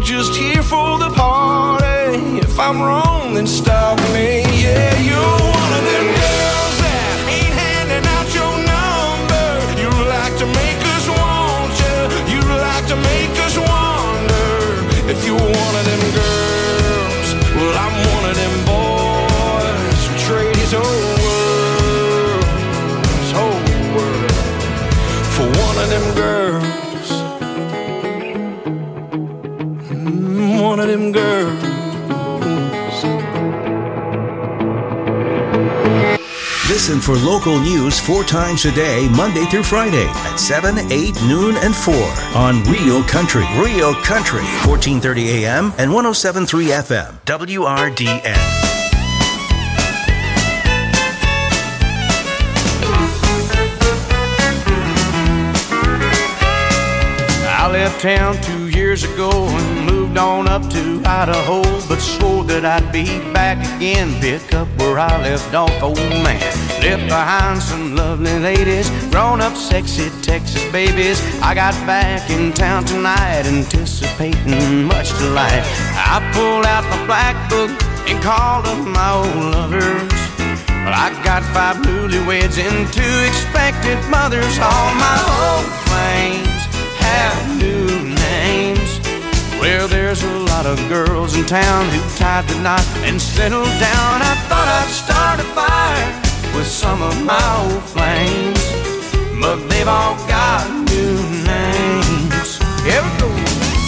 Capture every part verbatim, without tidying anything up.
just here for the party. If I'm wrong, then stop me. Yeah, you're one of them girls that ain't handing out your number. You like to make us want you. You like to make us wonder if you're one of them girls. Well, I'm one of them boys who trade his whole world, his whole world, for one of them girls. Mm, one of them girls. Listen for local news four times a day, Monday through Friday at seven, eight, noon, and four on Real Country. Real Country, fourteen thirty a.m. and one oh seven point three F M, W R D N. I left town two years ago and moved on up to Idaho, but swore that I'd be back again, pick up where I left off, old man. Left behind some lovely ladies, grown-up sexy Texas babies. I got back in town tonight, anticipating much delight. I pulled out my black book and called up my old lovers. Well, I got five newlyweds and two expected mothers. All my old flames have new names. Well, there's a lot of girls in town who tied the knot and settled down. I thought I'd start a fire with some of my old flames, but they've all got new names. Here we go.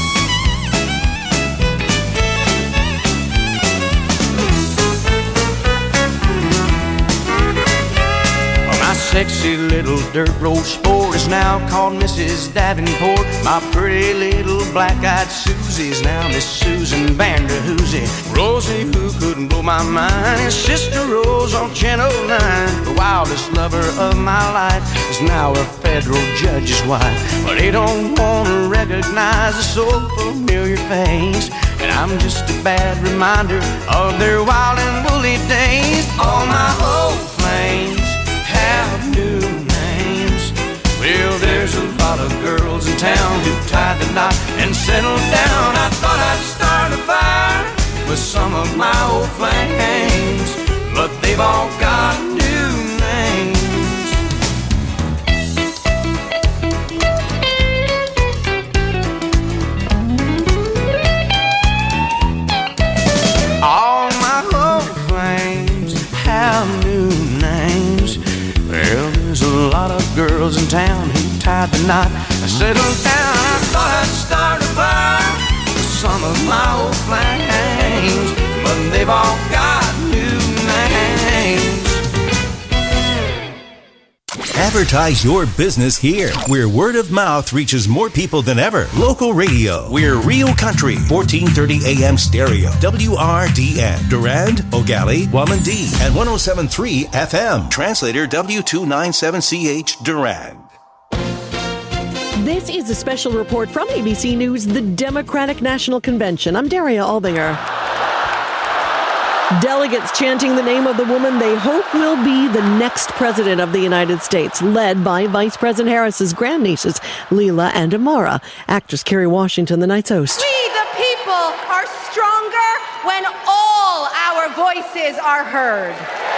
Sexy little dirt road sport is now called Missus Davenport. My pretty little black-eyed Susie's now Miss Susan Vanderhoosie. Rosie, who couldn't blow my mind, is Sister Rose on Channel nine. The wildest lover of my life is now a federal judge's wife. But they don't want to recognize a so familiar face, and I'm just a bad reminder of their wild and woolly days. All my old flames have new names. Well, there's a lot of girls in town who tied the knot and settled down. I thought I'd start a fire with some of my old flames, but they've all got new names. All my old flames have new names. Well, there's a lot of girls in town who tied the knot and settled down. I thought I'd start a fire with some of my old flames, but they've all got new names. Advertise your business here, where word of mouth reaches more people than ever. Local radio. We're Real Country, fourteen thirty a.m. stereo, W R D N. Durand, Ogallie, Wamandee, and one oh seven point three F M. Translator W two ninety-seven C H, Durand. This is a special report from A B C News, the Democratic National Convention. I'm Daria Albinger. Delegates chanting the name of the woman they hope will be the next president of the United States, led by Vice President Harris's grandnieces, Leila and Amara. Actress Kerry Washington, the night's host. We, the people, are stronger when all our voices are heard.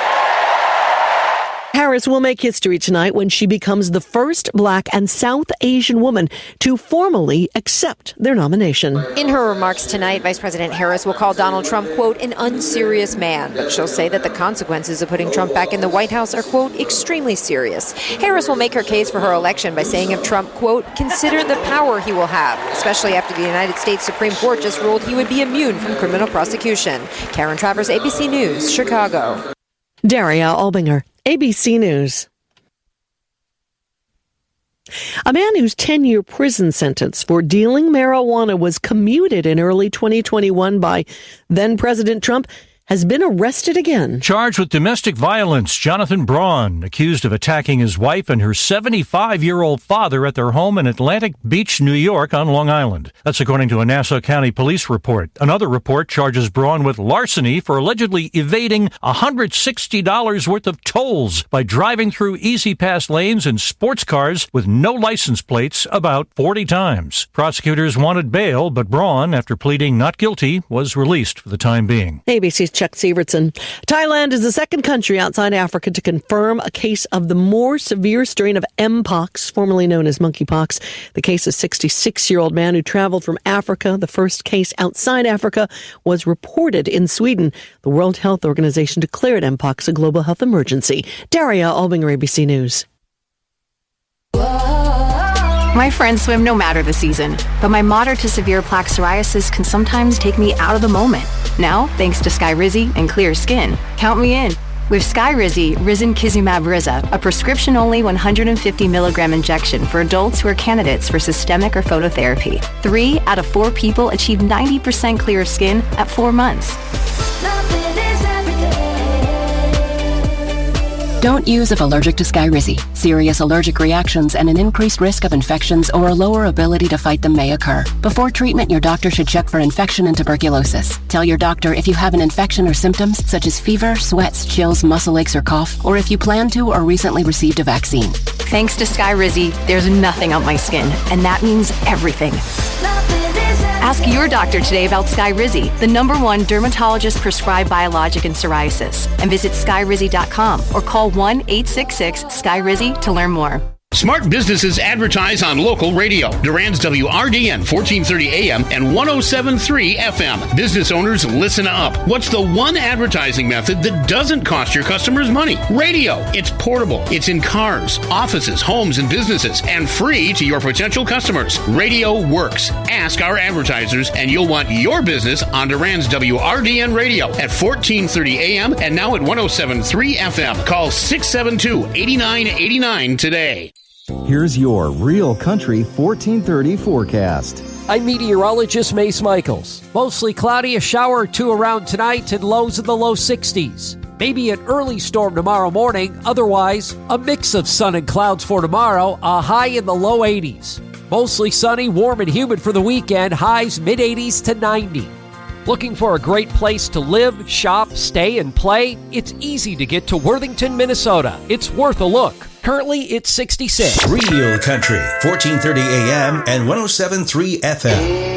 Harris will make history tonight when she becomes the first Black and South Asian woman to formally accept their nomination. In her remarks tonight, Vice President Harris will call Donald Trump, quote, an unserious man. But she'll say that the consequences of putting Trump back in the White House are, quote, extremely serious. Harris will make her case for her election by saying of Trump, quote, consider the power he will have, especially after the United States Supreme Court just ruled he would be immune from criminal prosecution. Karen Travers, A B C News, Chicago. Daria Albinger, A B C News. A man whose ten-year prison sentence for dealing marijuana was commuted in early twenty twenty-one by then-President Trump has been arrested again. Charged with domestic violence, Jonathan Braun, accused of attacking his wife and her seventy-five-year-old father at their home in Atlantic Beach, New York on Long Island. That's according to a Nassau County police report. Another report charges Braun with larceny for allegedly evading one hundred sixty dollars worth of tolls by driving through Easy Pass lanes in sports cars with no license plates about forty times. Prosecutors wanted bail, but Braun, after pleading not guilty, was released for the time being. A B C's Chuck Sievertson. Thailand is the second country outside Africa to confirm a case of the more severe strain of Mpox, formerly known as monkeypox. The case of a sixty-six-year-old man who traveled from Africa. The first case outside Africa was reported in Sweden. The World Health Organization declared Mpox a global health emergency. Daria Albinger, A B C News. My friends swim no matter the season, but my moderate to severe plaque psoriasis can sometimes take me out of the moment. Now, thanks to Skyrizi and clear skin, count me in. With Skyrizi, Risankizumab Riza, a prescription-only one hundred fifty milligram injection for adults who are candidates for systemic or phototherapy. Three out of four people achieve ninety percent clear skin at four months. Don't use if allergic to Skyrizi. Serious allergic reactions and an increased risk of infections or a lower ability to fight them may occur. Before treatment, your doctor should check for infection and tuberculosis. Tell your doctor if you have an infection or symptoms such as fever, sweats, chills, muscle aches, or cough, or if you plan to or recently received a vaccine. Thanks to Skyrizi, there's nothing on my skin, and that means everything. Ask your doctor today about Skyrizi, the number one dermatologist-prescribed biologic in psoriasis, and visit skyrizi dot com or call one eight six six Skyrizi to learn more. Smart businesses advertise on local radio. Durand's W R D N fourteen thirty A M and one oh seven point three F M. Business owners, listen up. What's the one advertising method that doesn't cost your customers money? Radio. It's portable. It's in cars, offices, homes, and businesses, and free to your potential customers. Radio works. Ask our advertisers, and you'll want your business on Durand's W R D N radio at fourteen thirty A M and now at one oh seven point three F M. Call six seven two, eight nine eight nine today. Here's your Real Country fourteen thirty forecast. I'm meteorologist Mace Michaels. Mostly cloudy, a shower or two around tonight, and lows in the low sixties. Maybe an early storm tomorrow morning. Otherwise, a mix of sun and clouds for tomorrow, a high in the low eighties. Mostly sunny, warm and humid for the weekend, highs mid eighties to ninety. Looking for a great place to live, shop, stay, and play? It's easy to get to Worthington, Minnesota. It's worth a look. Currently, it's sixty-six. Real Country, fourteen thirty A M and one oh seven point three F M.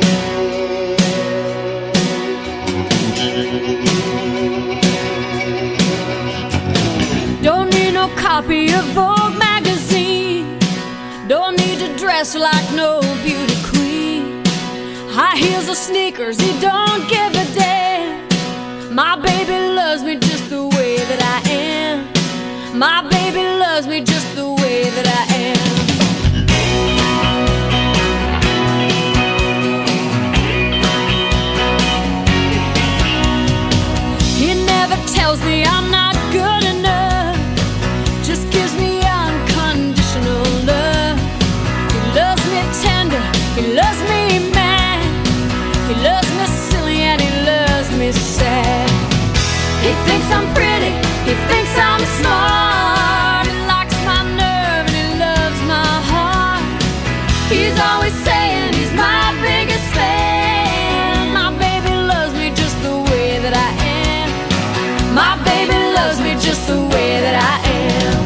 Don't need no copy of Vogue magazine. Don't need to dress like no beauty queen. High heels or sneakers, he don't give a damn. My baby loves me just the way that I am. My baby loves me just the way that I am. He never tells me I'm not good enough, just gives me unconditional love. He loves me tender, he loves me mad, he loves me silly and he loves me sad. He thinks I'm pretty, he thinks I'm smart, he likes my nerve and he loves my heart. He's always saying he's my biggest fan. My baby loves me just the way that I am. My baby loves me just the way that I am.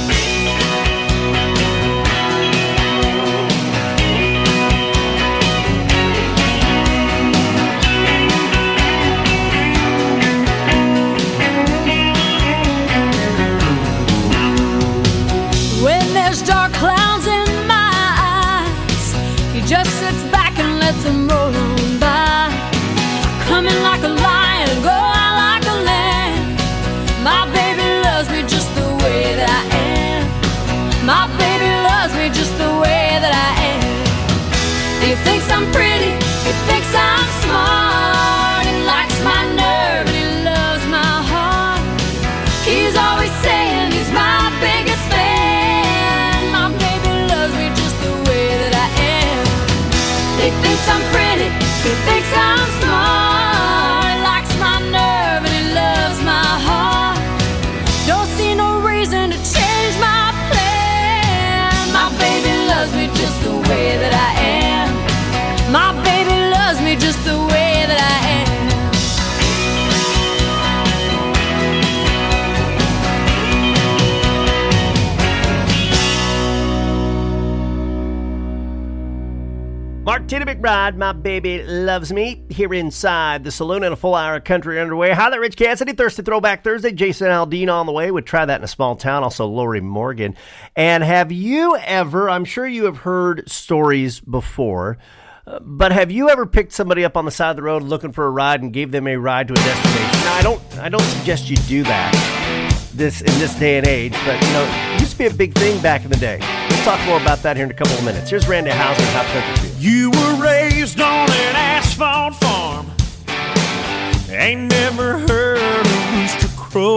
Dark clouds in my eyes, he just sits back and lets them roll on by. Coming like a lion, go out like a lamb. My baby loves me just the way that I am. My baby loves me just the way that I am. He thinks I'm pretty, he thinks I'm smart, he likes my nerve and he loves my heart. He's always saying he's my biggest fan. He thinks I'm pretty, he thinks I'm smart, he likes my nerve and he just the way that I am. My baby loves me just the way that I am. Martina McBride, My Baby Loves Me, here inside the saloon in a full hour of country underway. Hi there, Rich Cassidy, Thirsty Throwback Thursday. Jason Aldean on the way with Try That in a Small Town, also Lori Morgan. And have you ever, I'm sure you have heard stories before, uh, but have you ever picked somebody up on the side of the road looking for a ride and gave them a ride to a destination? Now, I don't, I don't suggest you do that this in this day and age, but, you know, it used to be a big thing back in the day. We'll talk more about that here in a couple of minutes. Here's Randy Houser, Top Country Field. You were raised on an asphalt farm, ain't never heard a rooster crow,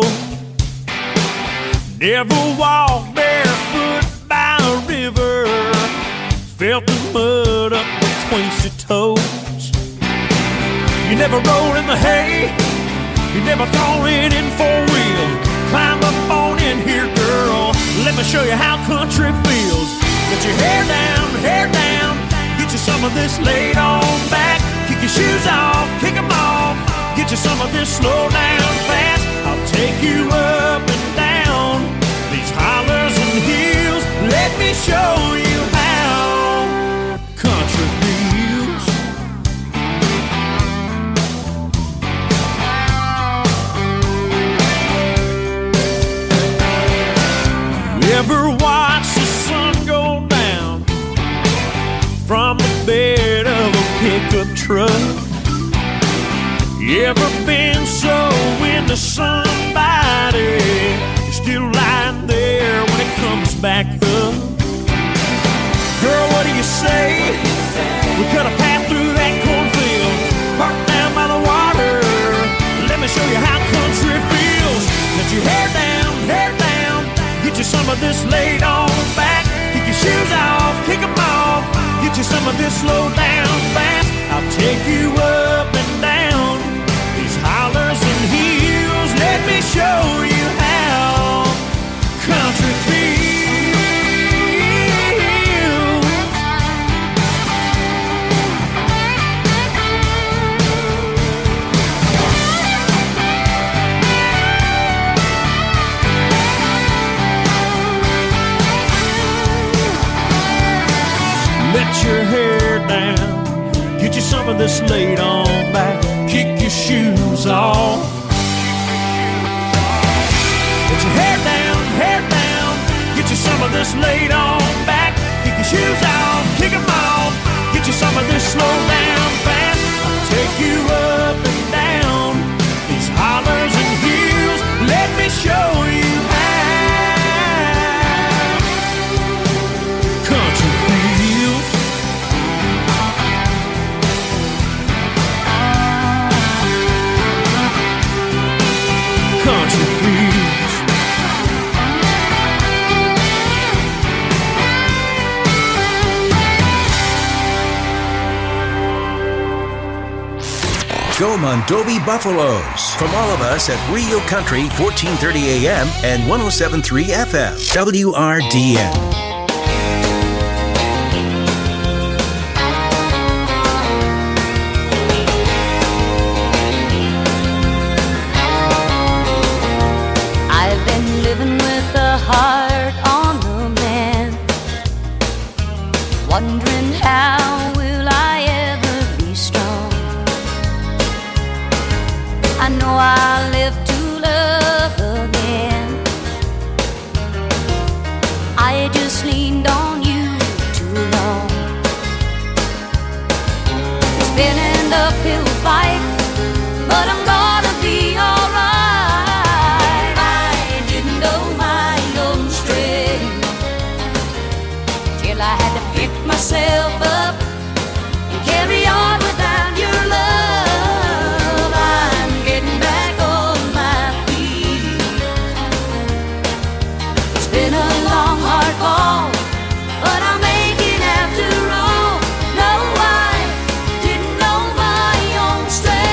never walked barefoot by a river, felt the mud up between your toes. You never rolled in the hay, you never thrown it in four-wheel. Climb up on in here, girl, let me show you how country feels. Get your hair down, hair down, get you some of this laid on back. Kick your shoes off, kick them off, get you some of this slow down fast. I'll take you up and down these hollers and hills. Let me show you how country feels. You ever watch the sun go down from the bed of a pickup truck? You ever been so into somebody you're still lying there when it comes back up? Girl, what do you say? We cut a path through that cornfield, parked down by the water. Let me show you how country feels. Let your hair down, hair down, get you some of this laid on back. Kick your shoes off, kick them off, get you some of this slow down fast. I'll take you up and down these hollers and hills. Let me show you how country feels. Let your hair down, get you some of this laid on back. Kick your shoes off. Let your hair down, hair down, get you some of this laid on back. Kick your shoes off, kick them off, get you some of this slow down fast. I'll take you up and down these hollers and hills. Let me show you how country feels. Country feels. Go Mondovi Buffaloes. From all of us at Rio Country, fourteen thirty A M and one oh seven point three F M, W R D N. Wondering how will I ever be strong. I know I'll live to love again. I just leaned on you too long. It's been an uphill fight, but I'm gonna be alright. I didn't know my own strength till I had to pick myself up and carry on without your love. I'm getting back on my feet. It's been a long, hard fall, but I'm making after all. No, I didn't know my own strength.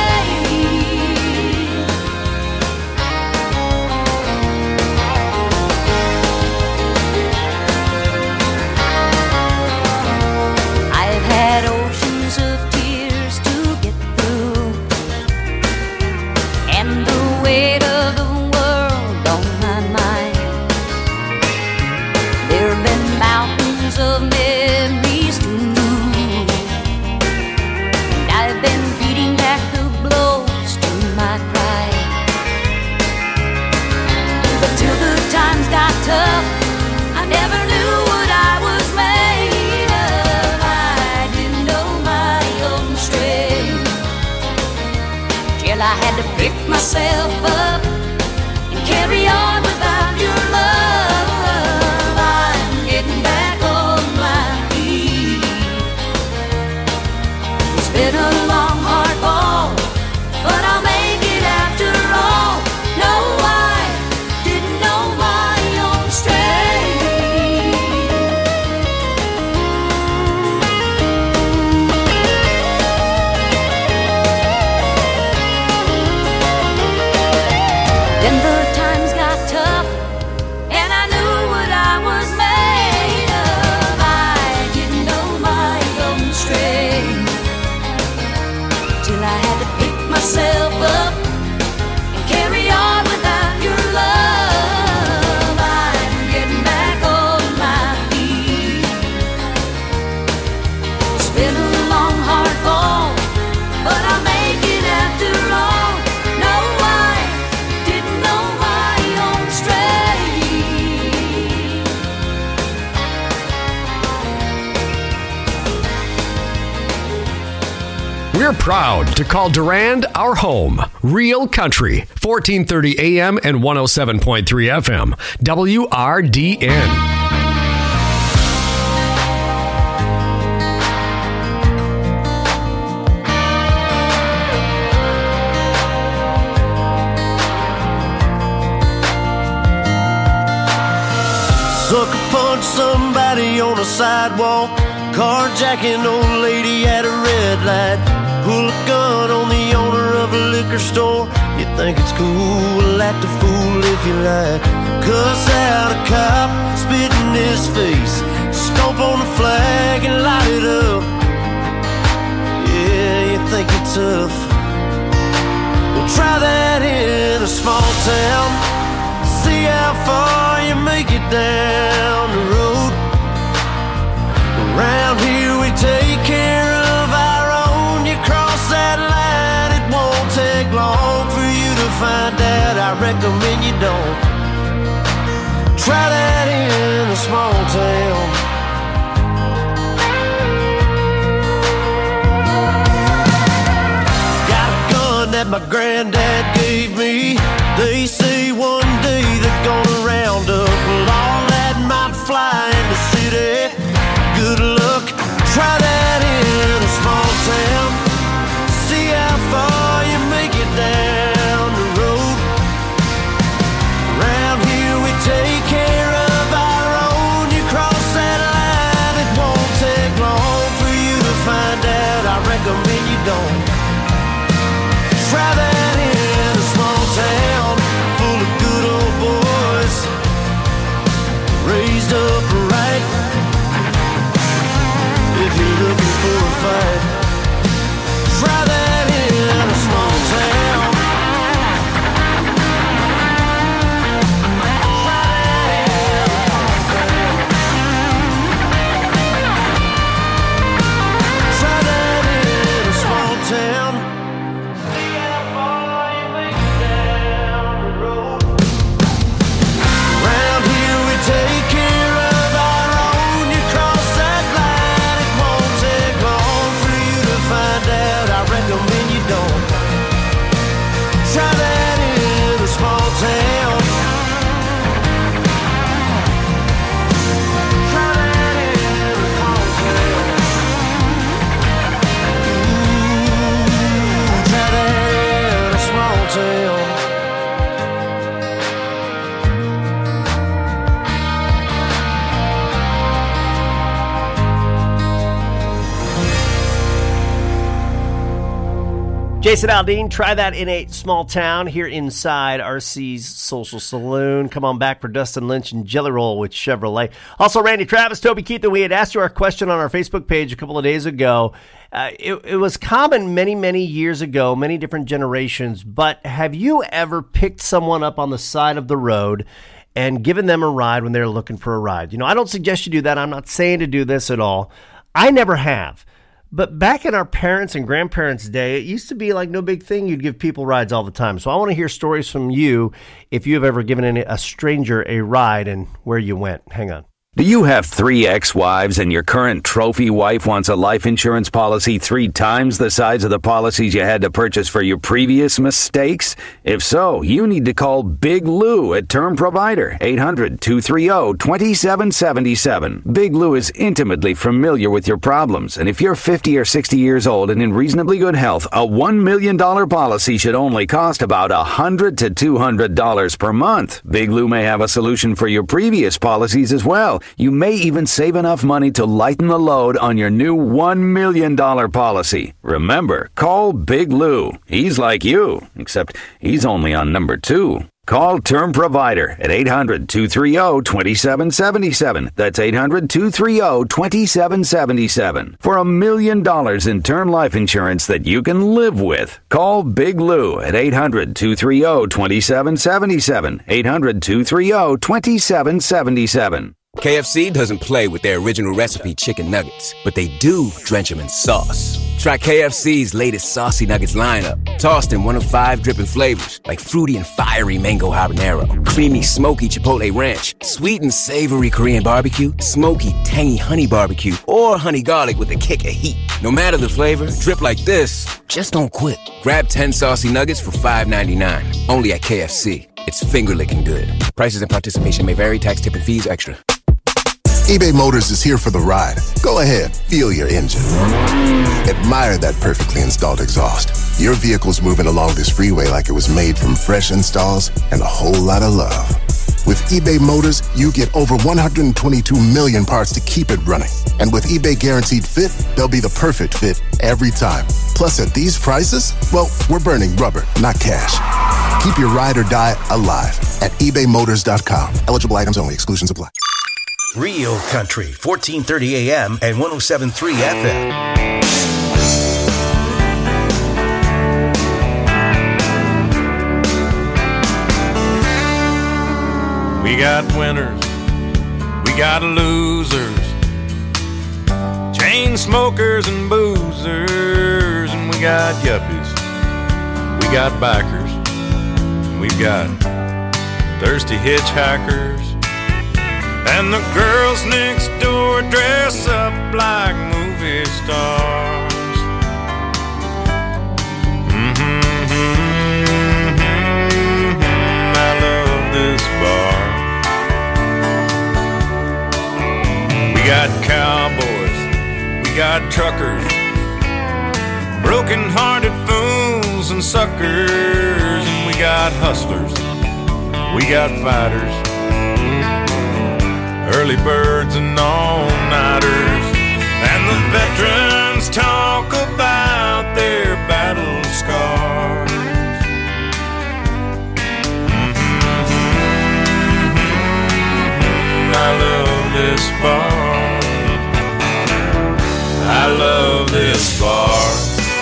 till I had to pick myself up and carry on without your love. I'm getting back on my feet. It's been a long, hard fall, but I'll make it after all. No, I didn't know my own strength. Then the times got tough, and I knew what I was made of. I didn't know my own strength till I had to pick myself up and carry on without your love. I'm getting back on my feet. It's been a long, hard fall, but I'll make it after all. No, I didn't know my own strength. We're proud to call Durand our home. Real Country, fourteen thirty A M and one oh seven point three F M. W R D N. Sucker punch somebody on a sidewalk, carjacking old lady at a red light, pull a gun on the owner of a liquor store. You think it's cool, act a fool if you like. Cuss out a cop, spit in his face, stomp on the flag and light it up. Yeah, you think you're tough. Well, try that in a small town. See how far you make it down the road. Around here we take care of our own. You cross that line, it won't take long for you to find out. I recommend you don't. Try that in a small town. Got a gun that my granddad gave me. They say one day they're gonna round up all that might fly in the city. Good luck, try that in a small town. See how far you make it down the road. Around here we take care of our own. You cross that line, it won't take long for you to find out. I recommend you don't. Try that in a small town full of good old boys, raised up right. If you're looking for a fight, try that in a small town. Try that in a small town. See how far you make it down the road. Around here we take care of our own. You cross that line, it won't take long for you to find out. I recommend you don't. Try that in a small town. Try that in a small town. Ooh, try that in a small town. Jason Aldean, try that in a small town here inside R C's Social Saloon. Come on back for Dustin Lynch and Jelly Roll with Chevrolet. Also, Randy Travis, Toby Keith, and we had asked you our question on our Facebook page a couple of days ago. Uh, it, it was common many, many years ago, many different generations, but have you ever picked someone up on the side of the road and given them a ride when they're looking for a ride? You know, I don't suggest you do that. I'm not saying to do this at all. I never have. But back in our parents' and grandparents' day, it used to be like no big thing. You'd give people rides all the time. So I want to hear stories from you if you have ever given any, a stranger a ride and where you went. Hang on. Do you have three ex-wives and your current trophy wife wants a life insurance policy three times the size of the policies you had to purchase for your previous mistakes? If so, you need to call Big Lou at Term Provider, eight hundred, two three zero, two seven seven seven. Big Lou is intimately familiar with your problems, and if you're fifty or sixty years old and in reasonably good health, a one million dollars policy should only cost about one hundred to two hundred dollars per month. Big Lou may have a solution for your previous policies as well. You may even save enough money to lighten the load on your new one million dollars policy. Remember, call Big Lou. He's like you, except he's only on number two. Call Term Provider at eight hundred, two three zero, two seven seven seven. That's eight hundred, two three zero, two seven seven seven. For a million dollars in term life insurance that you can live with. Call Big Lou at eight hundred, two three zero, two seven seven seven. eight hundred, two three zero, two seven seven seven. K F C doesn't play with their original recipe chicken nuggets, but they do drench them in sauce. Try K F C's latest Saucy Nuggets lineup, tossed in one of five dripping flavors, like fruity and fiery mango habanero, creamy smoky chipotle ranch, sweet and savory Korean barbecue, smoky tangy honey barbecue, or honey garlic with a kick of heat. No matter the flavor, drip like this, just don't quit. Grab ten Saucy Nuggets for five ninety-nine, only at K F C. It's finger-licking good. Prices and participation may vary. Tax, tip, and fees extra. eBay Motors is here for the ride. Go ahead, feel your engine. Admire that perfectly installed exhaust. Your vehicle's moving along this freeway like it was made from fresh installs and a whole lot of love. With eBay Motors, you get over one hundred twenty-two million parts to keep it running. And with eBay Guaranteed Fit, they'll be the perfect fit every time. Plus, at these prices, well, we're burning rubber, not cash. Keep your ride or die alive at ebay motors dot com. Eligible items only. Exclusions apply. Real Country, fourteen thirty A M and one oh seven point three F M. We got winners, we got losers, chain smokers and boozers, and we got yuppies, we got bikers, we've got thirsty hitchhikers. And the girls next door dress up like movie stars. Mm-hmm, mm-hmm, I love this bar. We got cowboys, we got truckers, broken-hearted fools and suckers. And we got hustlers, we got fighters, early birds and all-nighters, and the veterans talk about their battle scars. Mm-hmm. I love this bar. I love this bar.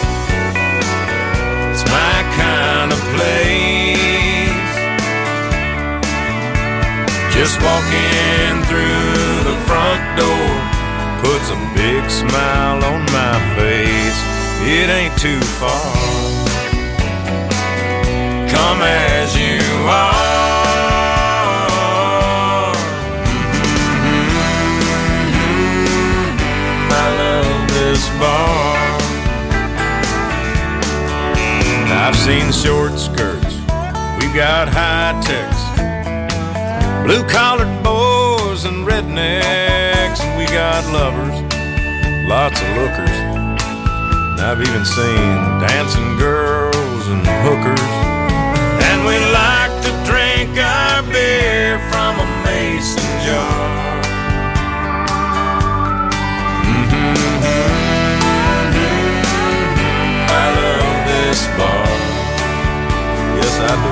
It's my kind of place. Just walking through the front door puts a big smile on my face. It ain't too far. Come as you are. Mm-hmm. I love this bar. I've seen short skirts, we've got high techs, blue-collared boys and rednecks, and we got lovers, lots of lookers. And I've even seen dancing girls and hookers. And we like to drink our beer from a mason jar. Mm-hmm. I love this bar. Yes, I do.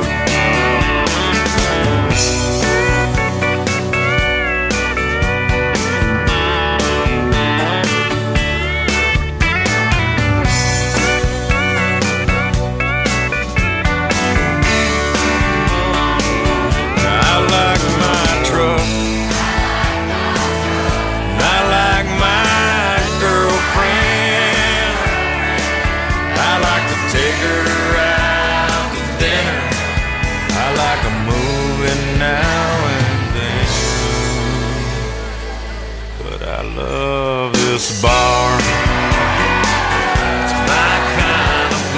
love this bar. It's my kind of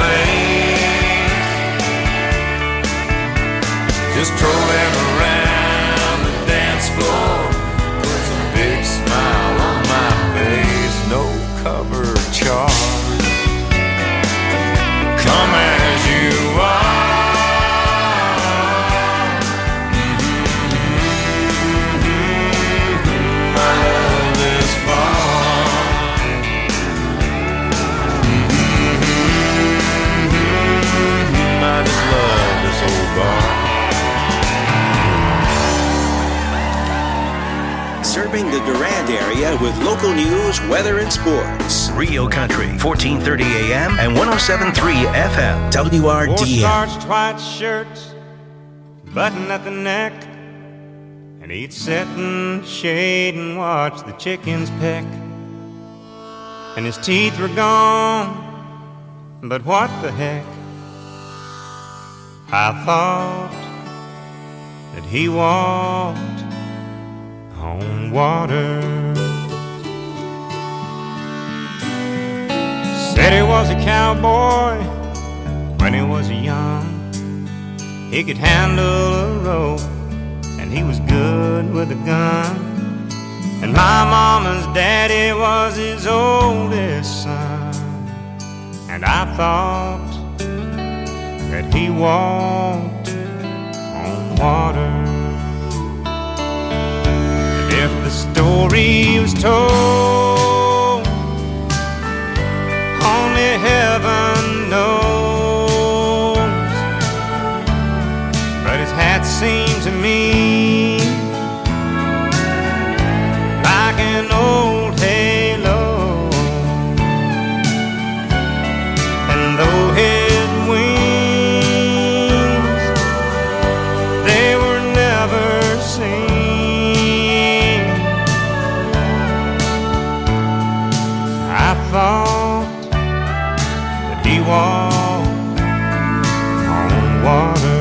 place. Just trolling around the dance floor puts a big smile on my face. No cover charge. Come as you are. Serving the Durand area with local news, weather, and sports. Rio Country, fourteen thirty A M and one oh seven point three F M. W R D N. Four starched white shirts, button at the neck, and he'd sit in the shade and watch the chickens peck. And his teeth were gone, but what the heck? I thought that he walked on water. Said he was a cowboy when he was young. He could handle a rope and he was good with a gun. And my mama's daddy was his oldest son. And I thought that he walked on water. If the story was told, only heaven knows. But his hat seemed to me like an old halo. And though his wings, they were never seen, thought that he walked on water.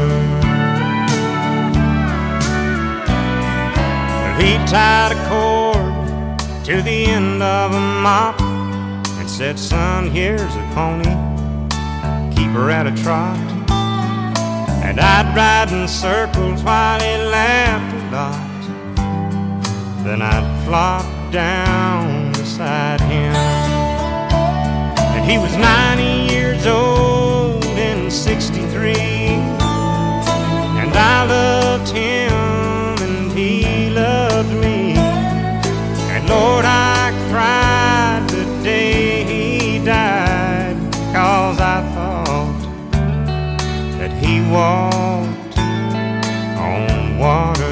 He tied a cord to the end of a mop and said, son, here's a pony, keep her at a trot. And I'd ride in circles while he laughed a lot. Then I'd flop down beside him. He was ninety years old in sixty-three, and I loved him and he loved me. And Lord, I cried the day he died, 'cause I thought that he walked on water.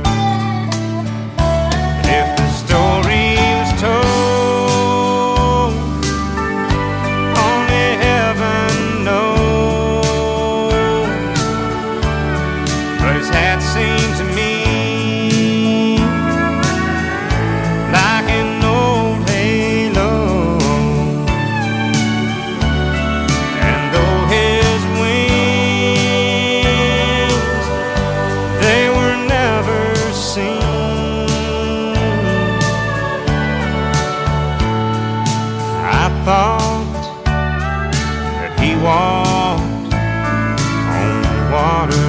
If the story was told, seemed to me like an old halo. And though his wings, they were never seen, I thought that he walked on water.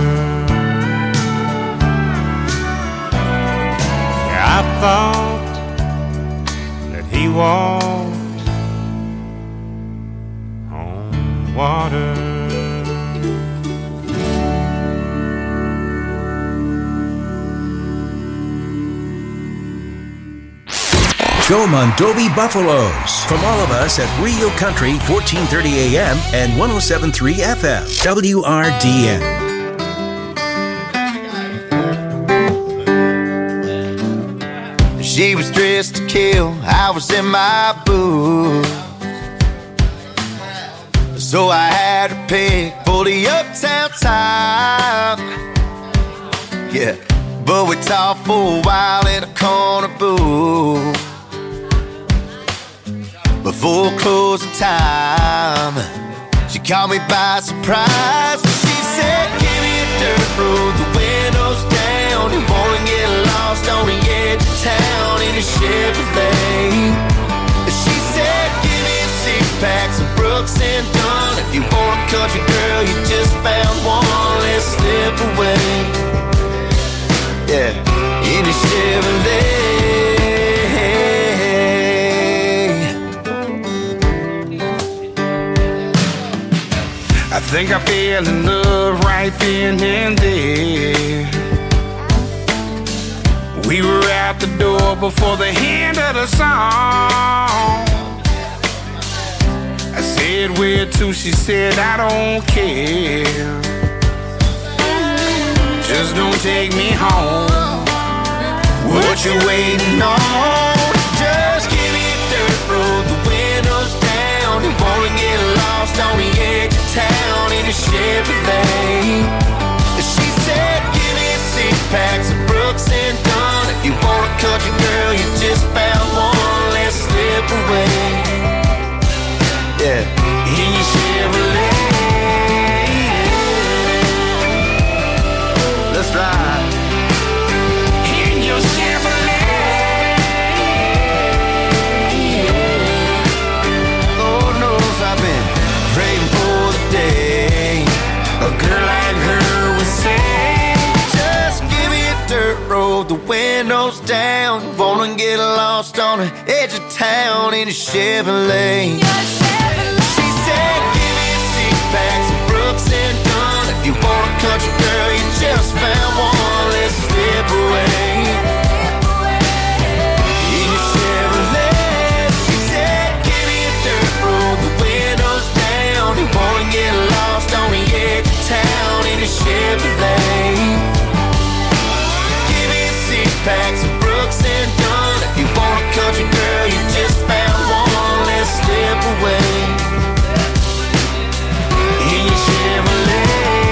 I thought that he walked on water. Go Mondovi Buffaloes. From all of us at Rio Country, fourteen thirty A M and one oh seven point three F M. W R D N. She was dressed to kill, I was in my booth. So I had to pick for the uptown time. Yeah, but we talked for a while in a corner booth. Before closing time, she caught me by surprise. She said, give me a dirt road, the windows down. down. You wanna get lost on the edge of town in a Chevrolet. She said, give me six packs of Brooks and Dunn. If you want a country girl, you just found one. Let's slip away. Yeah, in a Chevrolet. I think I fell in love right then and there. We were out the door before the end of the song. I said, where to? She said, I don't care. Just don't take me home. What you waiting on? Just give me a dirt road, the windows down. You wanna get lost on the edge of town in a Chevrolet. She said, give me six packs of Brooks and Dunn. If you want a country girl, you just found one. Let's slip away. Yeah, in your Chevrolet. Let's ride. In your Chevrolet. Lord knows I've been praying for the day a girl like her would say, just give me a dirt road, the windows down. You wanna get lost on the edge of town in a Chevrolet. She said, give me six packs of Brooks and Dunn. If you want a country girl, you just found one. Let's slip away. In your Chevrolet. She said, give me a dirt road, the windows down. You wanna get lost on the edge of town in a Chevrolet. Give me six packs of Brooks and Dunn. If you want a country girl, you just found one. Let's slip away. In your Chevrolet.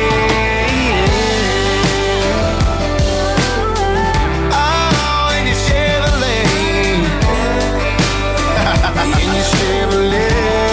Oh, in your Chevrolet. In your Chevrolet.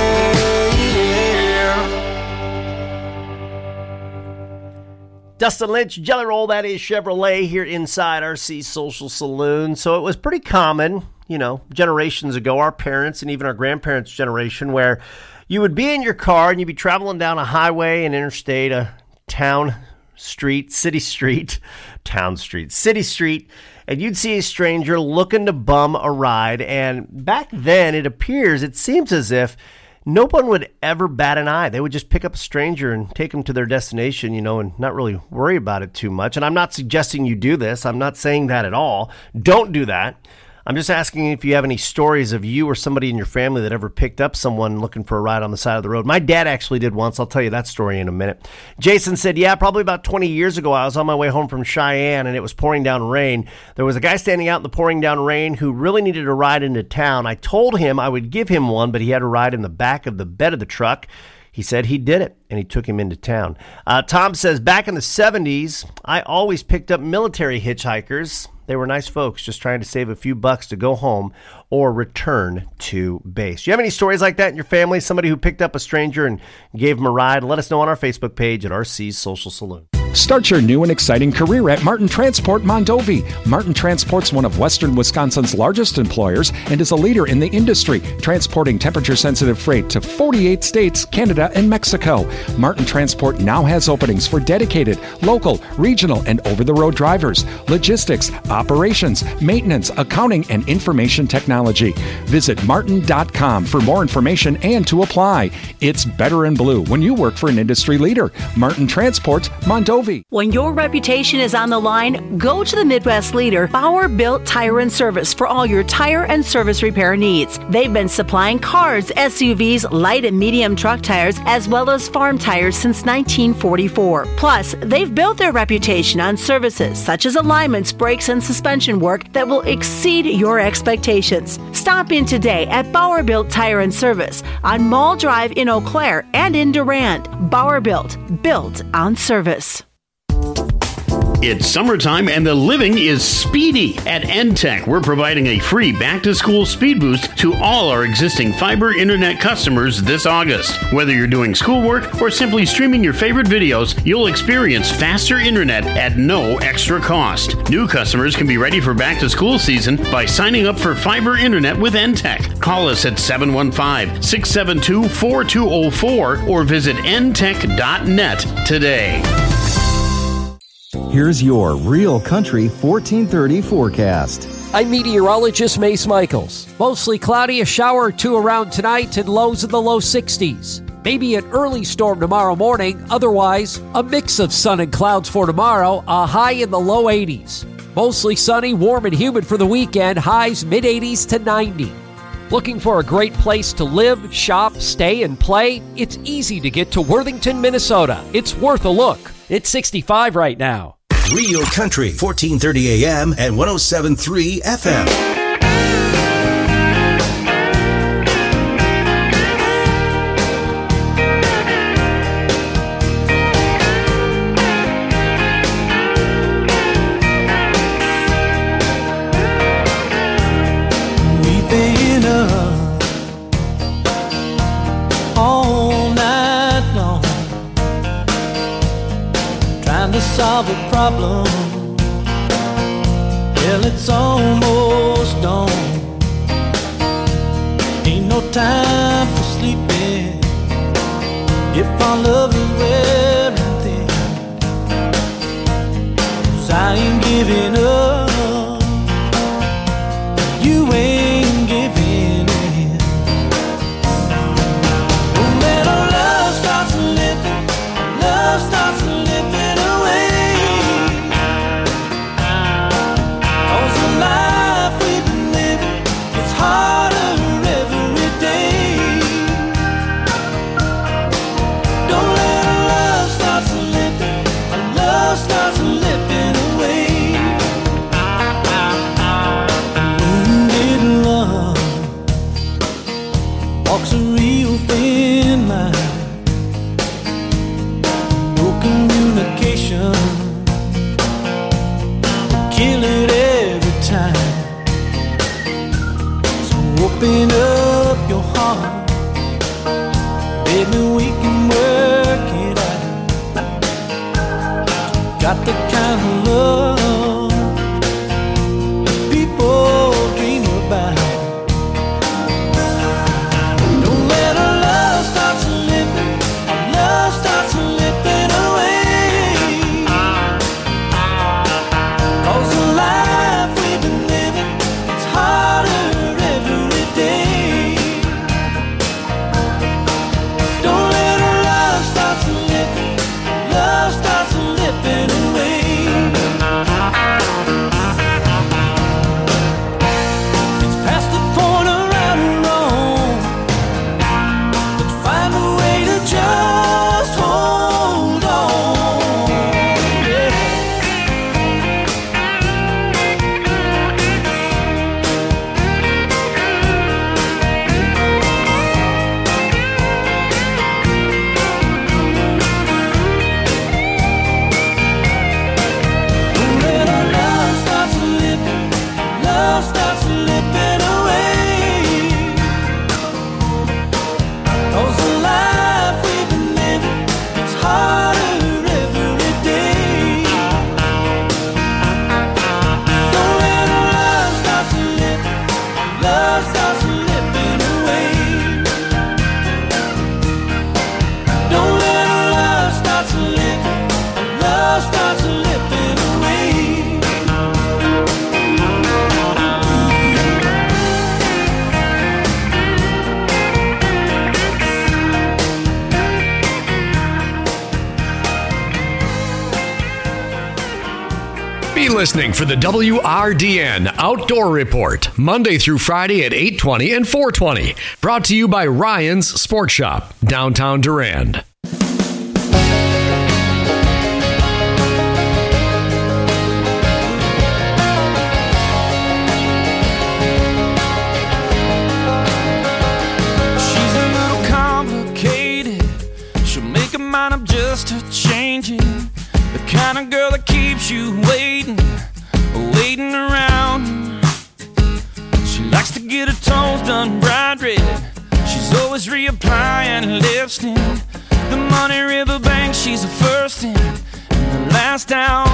Dustin Lynch, Jelly Roll, that is Chevrolet here inside R C Social Saloon. So it was pretty common, you know, generations ago, our parents and even our grandparents' generation, where you would be in your car and you'd be traveling down a highway, an interstate, a town street, city street, town street, city street, and you'd see a stranger looking to bum a ride. And back then, it appears, it seems as if no one would ever bat an eye. They would just pick up a stranger and take them to their destination, you know, and not really worry about it too much. And I'm not suggesting you do this. I'm not saying that at all. Don't do that. I'm just asking if you have any stories of you or somebody in your family that ever picked up someone looking for a ride on the side of the road. My dad actually did once. I'll tell you that story in a minute. Jason said, yeah, probably about twenty years ago, I was on my way home from Cheyenne and it was pouring down rain. There was a guy standing out in the pouring down rain who really needed a ride into town. I told him I would give him one, but he had to ride in the back of the bed of the truck. He said he did it, and he took him into town. Uh, Tom says, back in the seventies, I always picked up military hitchhikers. They were nice folks just trying to save a few bucks to go home or return to base. Do you have any stories like that in your family? Somebody who picked up a stranger and gave them a ride? Let us know on our Facebook page at R C's Social Saloon. Start your new and exciting career at Martin Transport Mondovi. Martin Transport's one of Western Wisconsin's largest employers and is a leader in the industry, transporting temperature-sensitive freight to forty-eight states, Canada, and Mexico. Martin Transport now has openings for dedicated, local, regional, and over-the-road drivers, logistics, operations, maintenance, accounting, and information technology. Visit martin dot com for more information and to apply. It's better in blue when you work for an industry leader. Martin Transport Mondovi. When your reputation is on the line, go to the Midwest leader, Bauer Built Tire and Service, for all your tire and service repair needs. They've been supplying cars, S U Vs, light and medium truck tires, as well as farm tires since nineteen forty-four. Plus, they've built their reputation on services such as alignments, brakes, and suspension work that will exceed your expectations. Stop in today at Bauer Built Tire and Service on Mall Drive in Eau Claire and in Durand. Bauer Built, built on service. It's summertime and the living is speedy. At N Tech, we're providing a free back-to-school speed boost to all our existing fiber internet customers this August. Whether you're doing schoolwork or simply streaming your favorite videos, you'll experience faster internet at no extra cost. New customers can be ready for back-to-school season by signing up for fiber internet with N Tech. Call us at seven one five, six seven two, four two zero four or visit n tech dot net today. Here's your Real Country fourteen thirty forecast. I'm meteorologist Mace Michaels. Mostly cloudy, a shower or two around tonight, and lows in the low sixties. Maybe an early storm tomorrow morning. Otherwise, a mix of sun and clouds for tomorrow, a high in the low eighties. Mostly sunny, warm and humid for the weekend, highs mid-eighties to ninety. Looking for a great place to live, shop, stay, and play? It's easy to get to Worthington, Minnesota. It's worth a look. It's sixty-five right now. Real Country, fourteen thirty A M and one oh seven point three F M. Solve a problem. Hell, it's almost dawn. Ain't no time for sleeping if our love is wearing thin. 'Cause I ain't giving up, you ain't giving in. Don't let our love start slipping, love starts slipping. Walks a real thin line, no communication, kill it every time. So open up your heart, baby, we can work it out. Got the kind of love people dream about. Listening for the W R D N Outdoor Report, Monday through Friday at eight twenty and four twenty. Brought to you by Ryan's Sports Shop, downtown Durand. She's a little complicated. She'll make a mind up just to change it. the kind of girl that keeps you waiting, waiting around. She likes to get her toes done bright red. She's always reapplying lipstick. The Money River Bank, she's the first in and the last down.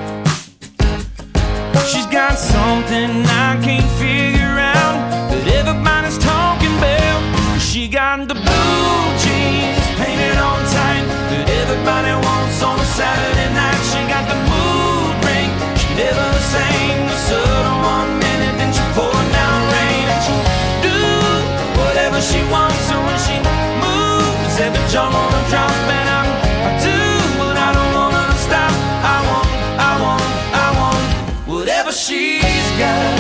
She's got something I can't figure out that everybody's talking about. She got the blue jeans painted on tight that everybody wants on a Saturday night. She got the mood ring, she never the same. The sun on one minute, then she pouring down rain. And she do whatever she wants, so when she moves, every jaw on a drop. And I, I do what I don't want her to stop. I want, I want, I want whatever she's got.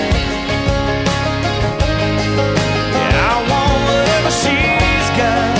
Yeah, I want whatever she's got.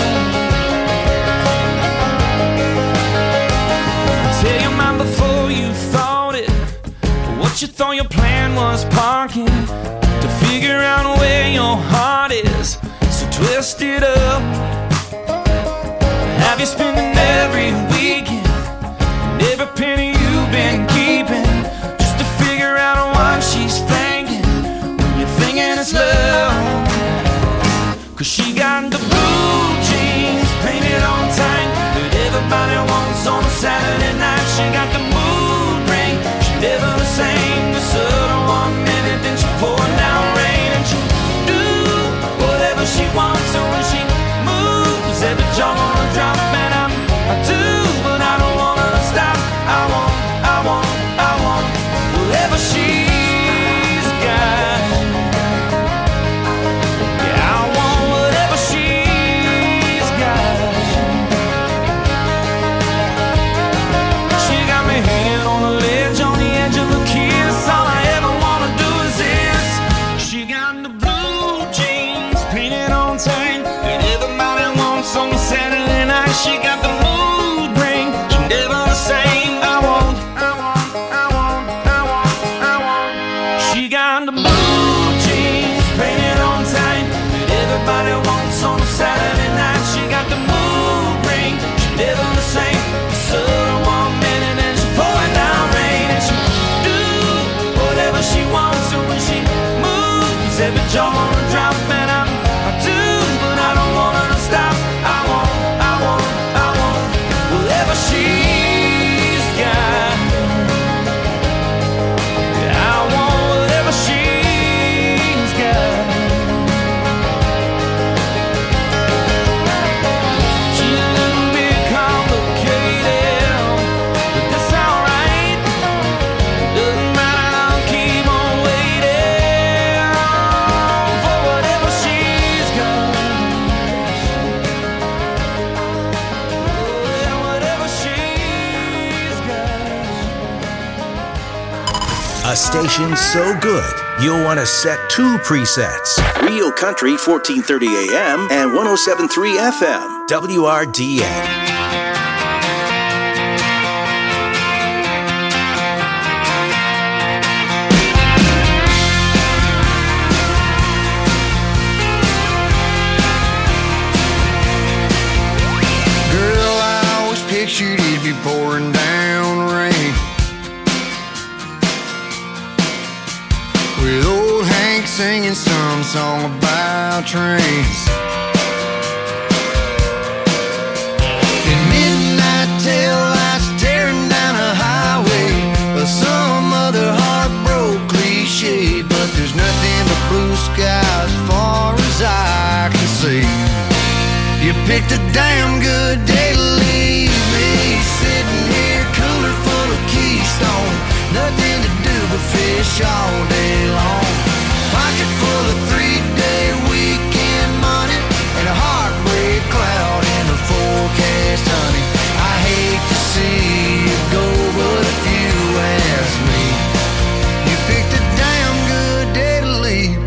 Tell your mind before you thought it, what you thought your plan was parking, to figure out where your heart is, so twist it up. Have you spending every weekend and every penny you've been keeping just to figure out what she's thinking when you're thinking it's love? Cause she got the blue jeans painted on tight that everybody wants on a Saturday night. She got the mood ring, she never the same. The sun on one minute, then she pouring down rain. And she do whatever she wants, so when she moves, every jaw on a drop. And I'm, I do, but I don't want her to stop. I want, I want, I want whatever she's got. Yeah, I want whatever she's got. She got me hanging on the ledge, on the edge of a kiss. All I ever wanna do is this. She got the blue jeans painted on tight that everybody wants on a Saturday night. She got the mood ring, she never the same. I want, I want, I want, I want, I want. She got the blue jeans painted on tight that everybody wants on a Saturday night. She got the mood ring, she never the same. So one minute and she pouring down rain. And she do whatever she wants, so when she moves, every jaw on a drop. And I'm, I do, but I don't want her to stop. I want, I want, I want whatever she's got. Yeah, I want whatever she's got. She's a little bit complicated, but that's alright. Doesn't matter, I'll keep on waiting for whatever she's got. Yeah, whatever she's got. A station so good, you'll want to set two presets. Rio Country fourteen thirty A M and one oh seven point three F M. W R D N. Girl, I always pictured it'd be pouring down rain, with old Hank singing some song about trains. And midnight tail lights tearing down a highway, or some other heartbroken cliche. But there's nothing but blue sky as far as I can see. You picked a damn good day to leave me, sitting here cooler full of Keystone. Nothing to do but fish all day long. Pocket full of three-day weekend money and a heartbreak cloud in the forecast, honey. I hate to see you go, but if you ask me, you picked a damn good day to leave.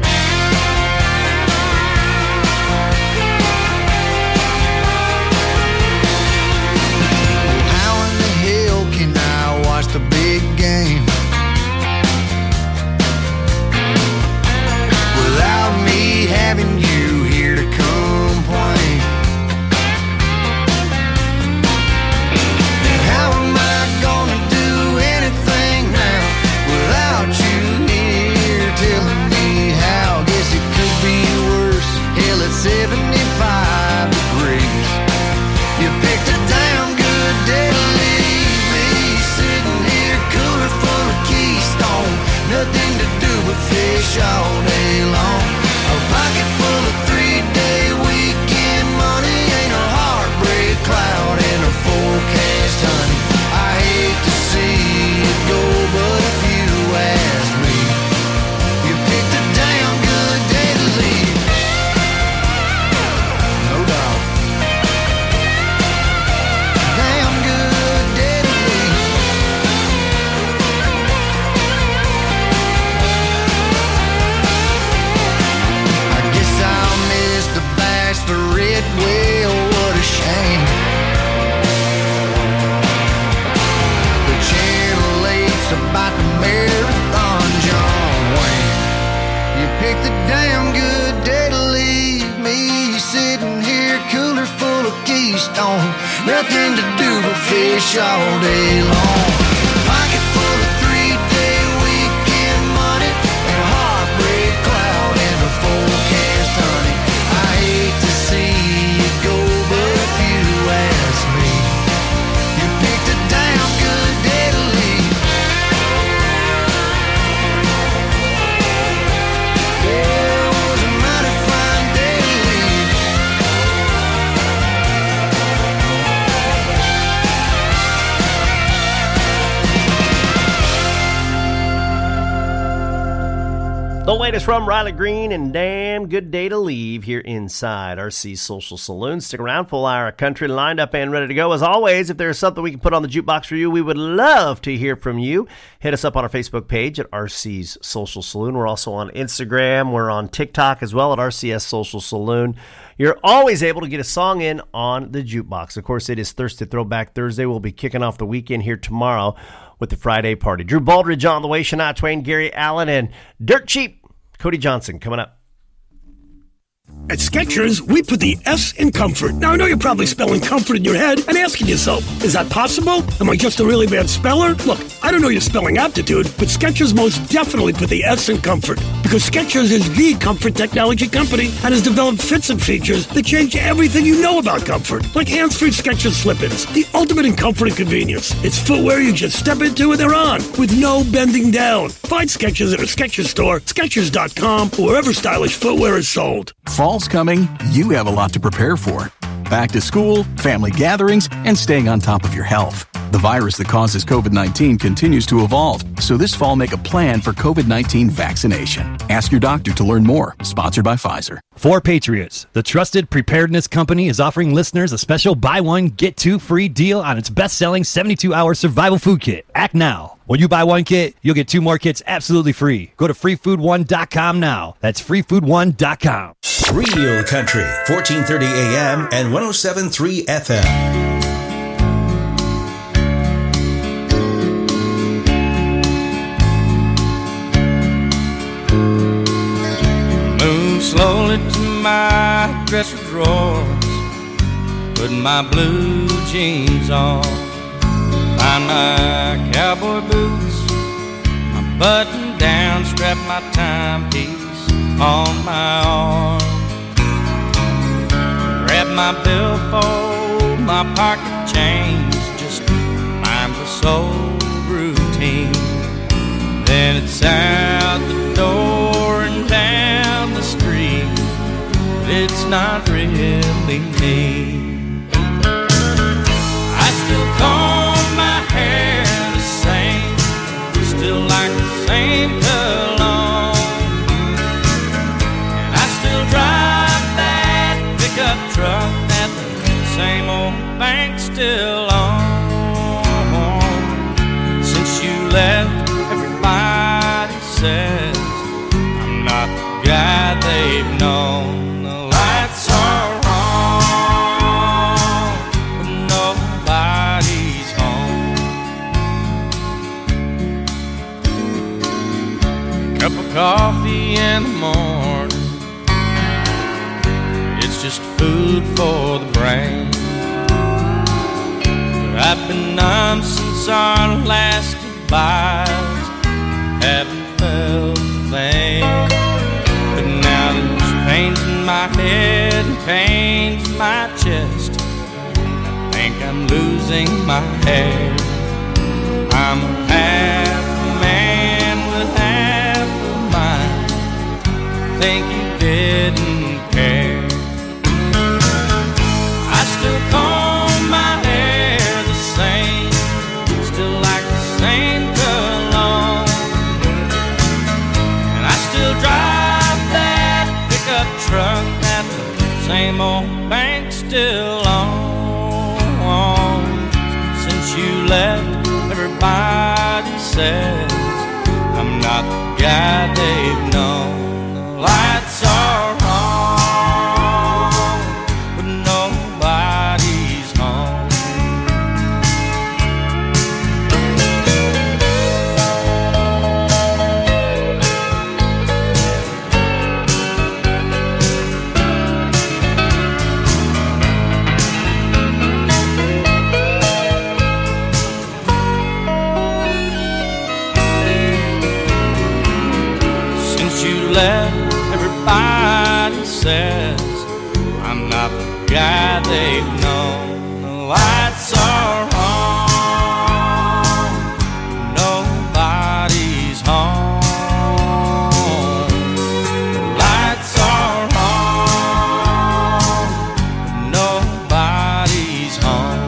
nothing to do but fish all day long. Pocket full of three-day weekend money and a heartbreak cloud and a forecast honey. I hate to see you go, but if you ask me, you picked a damn good day to leave. Yeah, it was a mighty fine day to leave. The latest from Riley Green and damn good day to leave here inside R C's Social Saloon. Stick around, full hour of country lined up and ready to go. As always, if there's something we can put on the jukebox for you, we would love to hear from you. Hit us up on our Facebook page at R C's Social Saloon. We're also on Instagram. We're on TikTok as well at R C S Social Saloon. You're always able to get a song in on the jukebox. Of course, it is Thirsty Throwback Thursday. We'll be kicking off the weekend here tomorrow with the Friday party. Drew Baldridge on the way, Shania Twain, Gary Allen, and Dirt Cheap Cody Johnson coming up. At Skechers, we put the S in comfort. Now, I know you're probably spelling comfort in your head and asking yourself, is that possible? Am I just a really bad speller? Look, I don't know your spelling aptitude, but Skechers most definitely put the S in comfort because Skechers is the comfort technology company and has developed fits and features that change everything you know about comfort, like hands-free Skechers slip-ins, the ultimate in comfort and convenience. It's footwear you just step into and they're on, with no bending down. Find Skechers at a Skechers store, Skechers dot com, or wherever stylish footwear is sold. Fall's coming, you have a lot to prepare for. Back to school, family gatherings, and staying on top of your health. The virus that causes COVID nineteen continues to evolve, so this fall make a plan for COVID nineteen vaccination. Ask your doctor to learn more. Sponsored by Pfizer. For Patriots, the trusted preparedness company is offering listeners a special buy one, get two free deal on its best-selling seventy-two hour survival food kit. Act now. When you buy one kit, you'll get two more kits absolutely free. Go to free food one dot com now. That's free food one dot com. Real Country, fourteen thirty A M and one oh seven point three F M. Slowly to my dresser drawers, put my blue jeans on, find my cowboy boots, my button down, strap my timepiece on my arm, grab my billfold, my pocket change, just mindless old routine. Then it's out the door and down the street, but it's not really me. I still comb my hair the same, still like the same cologne, and I still drive that pickup truck that the same old bank's still on. Since you left, everybody says I'm not the guy they've known. The lights are on, but nobody's home. Cup of coffee in the morning, it's just food for the brain. But I've been numb since our last goodbye. Haven't felt a thing, but now there's pains in my head and pains in my chest. I think I'm losing my hair. I'm half a man with half a mind. Think you didn't care. I still comb my hair the same, still like the same cologne. Still drive that pickup truck that the same old bank's still on. Since you left, everybody says I'm not the guy they've known. The lights are on, but nobody's home. lights are on, nobody's home. Lights are on, nobody's home.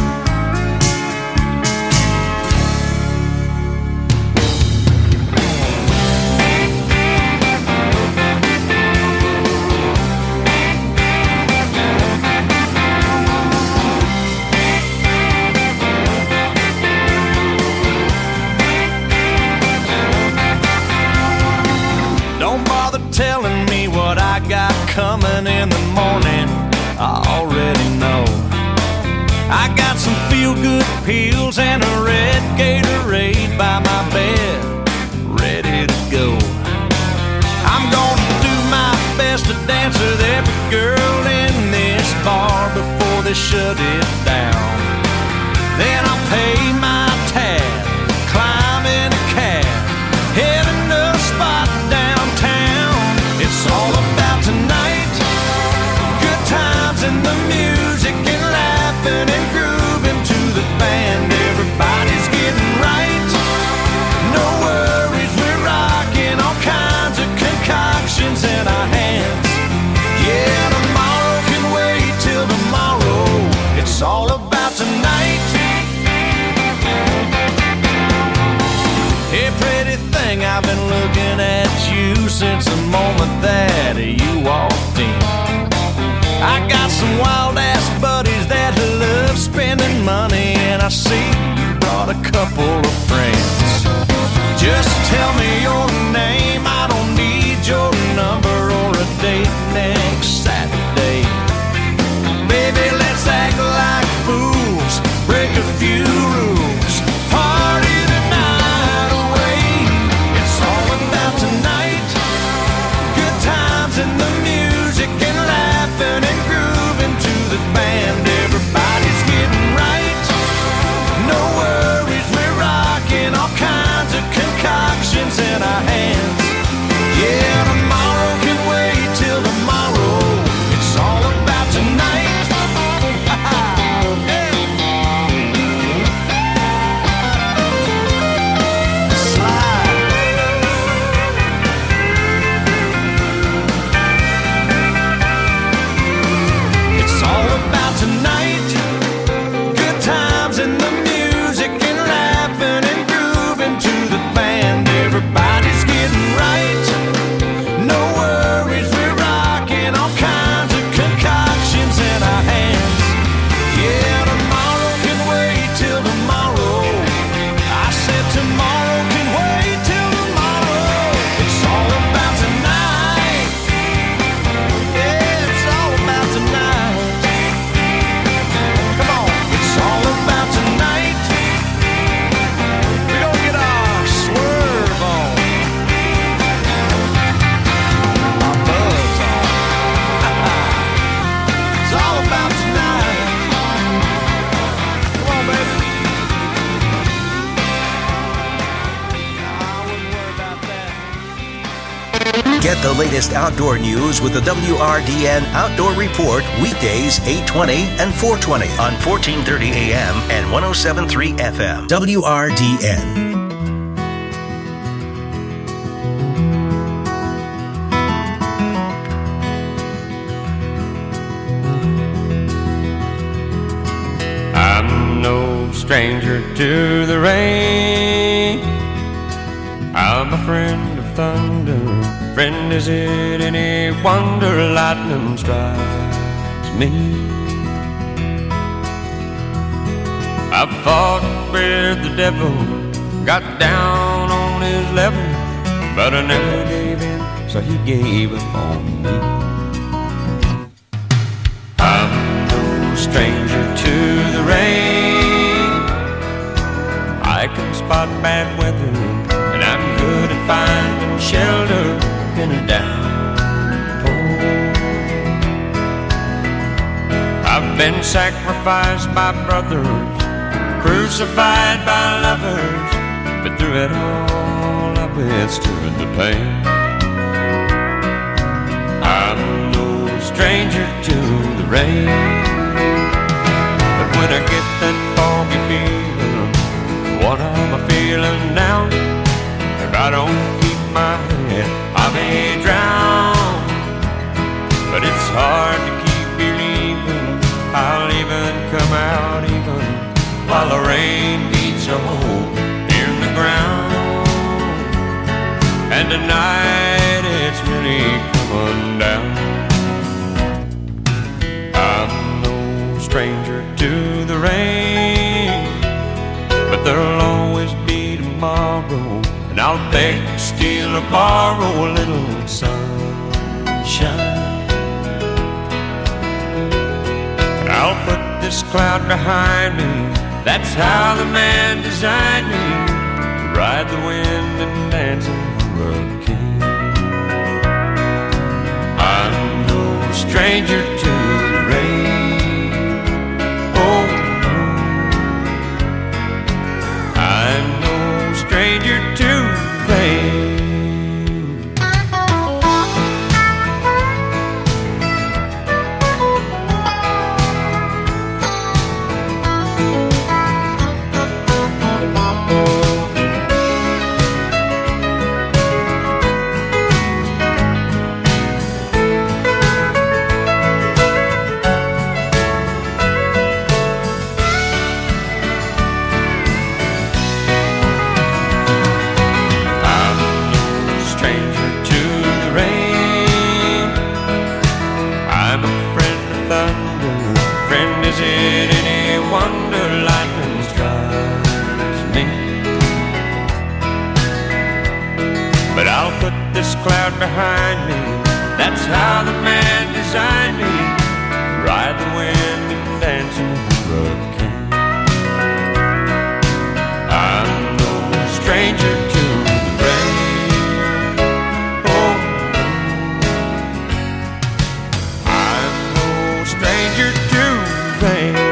Telling me what I got coming in the morning, I already know. I got some feel-good pills and a red Gatorade by my bed, ready to go. I'm gonna do my best to dance with every girl in this bar before they shut it down. Then I'll pay my tab, climb in a cab, heading to a spot downtown. It's all about tonight, good times and the music and laughing and grooving to the band. Everybody's getting right, no worries, we're rocking all kinds of concoctions in our hands. Yeah, tomorrow can wait till tomorrow. It's all about tonight. Hey, pretty thing, I've been looking at you since the moment that you walked in. I got some wild ass buddies that love spending money, and I see you brought a couple of friends. Just tell me your name, I don't need your number or a date next Saturday. Baby, let's act like fools, break a few rules, party the night away. It's all about tonight, good times and the music and laughing and grooving to the band. Everybody's getting right, no worries, we're rocking all kinds of concoctions in our hands. Yeah, tomorrow can wait till tomorrow. It's all about tonight. Tonight, good times and the music and laughing and grooving to the band. Everybody's getting right, no worries, we're rocking all kinds of concoctions in our hands. Yeah, tomorrow can wait till tomorrow. I said tomorrow can wait till tomorrow. It's all about tonight. Yeah, it's all about tonight. Get the latest outdoor news with the W R D N Outdoor Report weekdays eight twenty and four twenty on fourteen thirty A M and one oh seven point three F M. W R D N. I'm no stranger to the rain. I'm a friend of thunder. Friend, is it any wonder lightning strikes me? I've fought with the devil, got down on his level, but I never gave in, so he gave up on me. I'm no stranger to the rain. I can spot bad weather, and I'm good at finding shelter in a downpour. I've been sacrificed by brothers, crucified by lovers, but through it all I withstood the pain. I'm no stranger to the rain. when I get that foggy feeling. What am I feeling now? If I don't keep my head, I may drown. But it's hard to keep believing I'll even come out even while the rain beats a hole in the ground. And tonight it's really coming down. I'm no stranger to the rain, but there'll always be tomorrow, and I'll beg, steal, or borrow a little sunshine. And I'll put this cloud behind me. That's how the man designed me, to ride the wind and dance in the hurricane. I'm no stranger to the rain. Oh, no. I'm no stranger to the rain. Cloud behind me. That's how the man designed me, ride the wind and dance in the hurricane. I'm no stranger to the rain. Oh, I'm no stranger to the rain.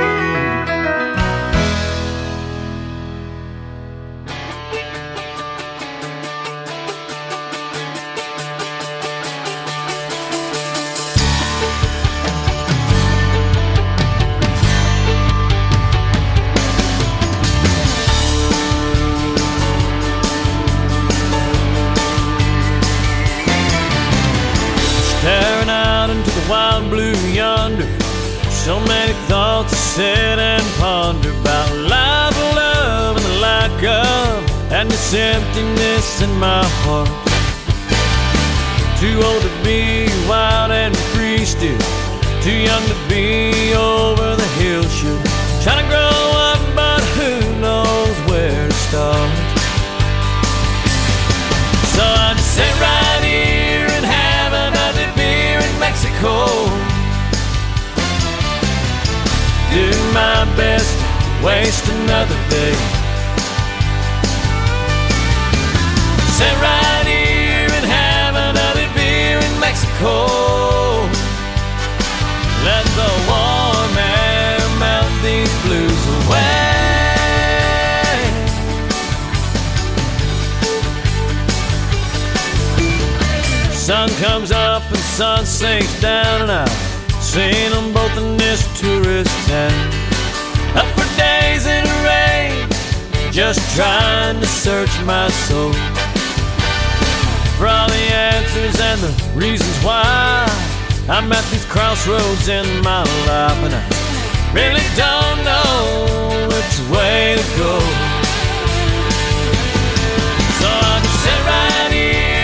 Wild blue yonder, so many thoughts to sit and ponder about life, love, and the lack of, and this emptiness in my heart. Too old to be wild and free still, too young to be over the hill shoot. Trying to grow up, but who knows where to start. So I just sit right here and have another beer in Mexico. Do my best to waste another day. Sit right here and have another beer in Mexico. Let the warm air melt these blues away. Sun comes up and sun sinks down, and I've seen them both in this tourist town. Up for days in the rain, just trying to search my soul for all the answers and the reasons why I'm at these crossroads in my life, and I really don't know which way